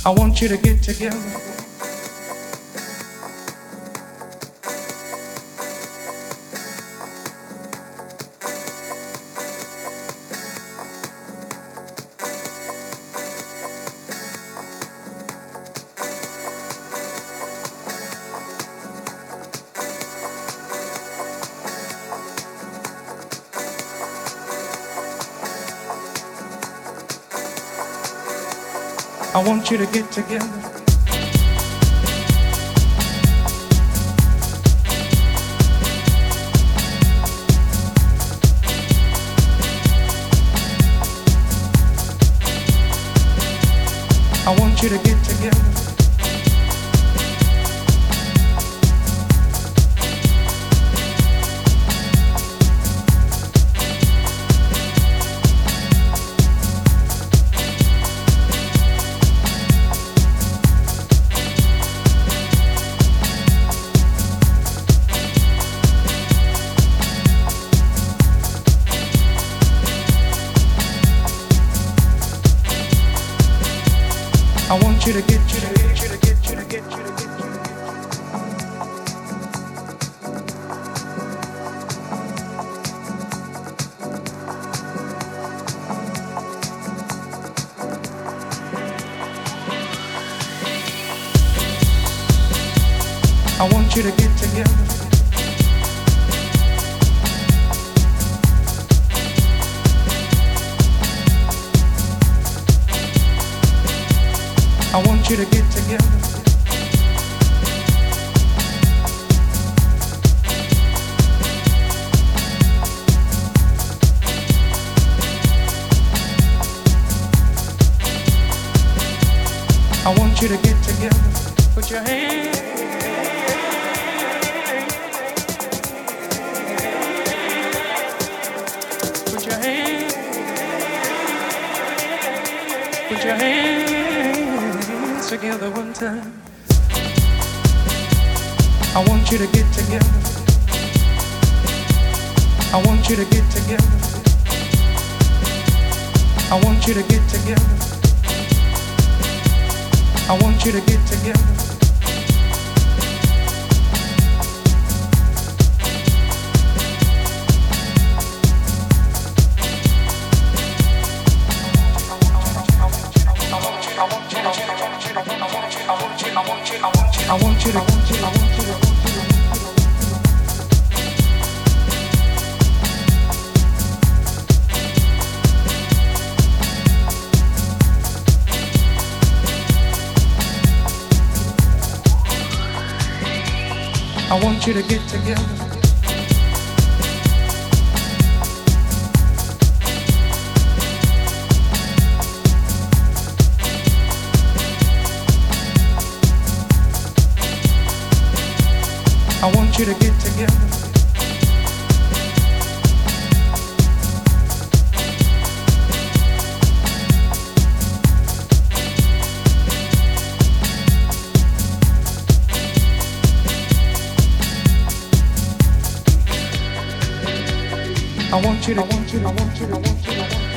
I want you to get together. I want you to get together. I want you to get together. I want you to get you to get you to get you to get you to get you. I want you to get together. I want you to get together. I want you to get together. Put your hands. Put your hands. Put your hands together one time. I want you to get together. I want you to get together. I want you to get together. I want you to get together. I want you to, I want you to, I want you to. I want you to get together. I want you to get together. I want you to, I want you to, I want you to, I want you to, I want you to.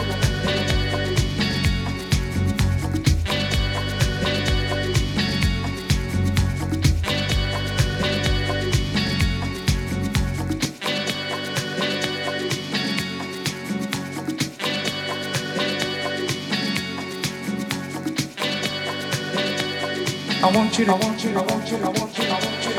I want you to, I want you to, I want you to, I want you to, I want you to, I want you to, I want you to, I want you to, I want you to.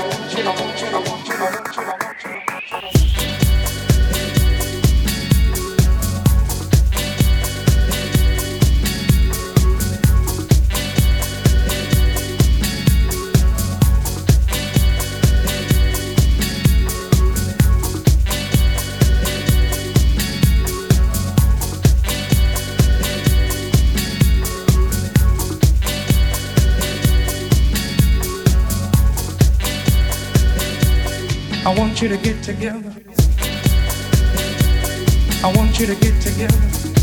I want you to get together. I want you to get together.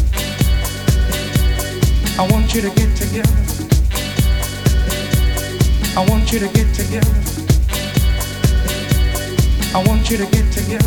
I want you to get together. I want you to get together. I want you to get together.